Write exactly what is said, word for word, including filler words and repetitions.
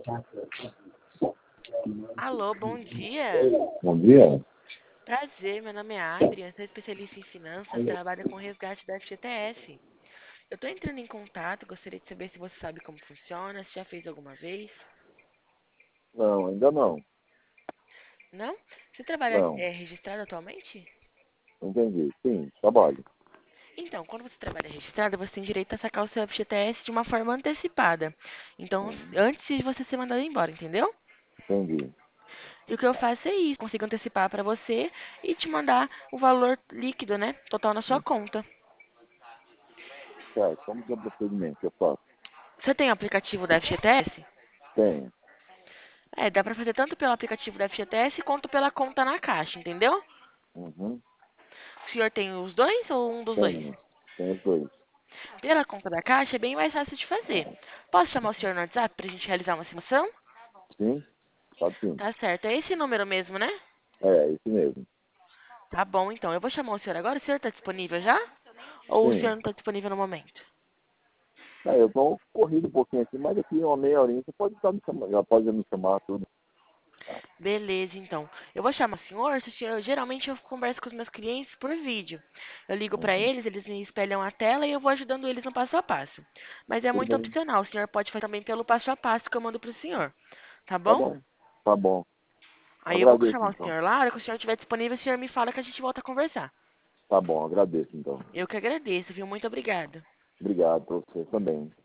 Alô, bom dia. Bom dia. Prazer, meu nome é Adrian, sou especialista em finanças, trabalho com resgate da F G T S. Eu tô entrando em contato, gostaria de saber se você sabe como funciona, se já fez alguma vez. Não, ainda não. Não? Você trabalha Não, é, registrado atualmente? entendi. Sim, trabalho. Então, quando você trabalha registrado, você tem direito a sacar o seu F G T S de uma forma antecipada. Então, Hum, antes de você ser mandado embora, entendeu? entendi. E o que eu faço é isso, consigo antecipar para você e te mandar o valor líquido, né? Total na sua Hum, conta. Certo, como que é o procedimento que eu faço? Você tem o aplicativo da F G T S? Tenho. É, dá pra fazer tanto pelo aplicativo da F G T S quanto pela conta na Caixa, entendeu? Uhum. O senhor tem os dois ou um dos dois? Tenho. Tenho os dois. Pela conta da Caixa é bem mais fácil de fazer. Posso chamar o senhor no WhatsApp pra gente realizar uma simulação? Sim? Pode sim. Tá certo, é esse número mesmo, né? É, isso mesmo. Tá bom, então. Eu vou chamar o senhor agora. O senhor tá disponível já? Ou o senhor Sim. não tá disponível no momento? É, eu tô corrido um pouquinho aqui, mas aqui uma meia horinha você pode estar me chamando, já pode me chamar tudo. Beleza, então. Eu vou chamar o senhor. Se o senhor- geralmente eu converso com os meus clientes por vídeo. Eu ligo pra Uhum. eles, eles me espelham a tela e eu vou ajudando eles no passo a passo. Mas é Tudo muito bem? opcional. O senhor pode fazer também pelo passo a passo que eu mando pro senhor. Tá Tá bom? bom. Tá bom. Aí eu vou Agradeço chamar o então. senhor lá. A hora que o senhor estiver disponível, o senhor me fala que a gente volta a conversar. Tá bom, agradeço então. Eu que agradeço, viu? Muito obrigada. Obrigado pra você também.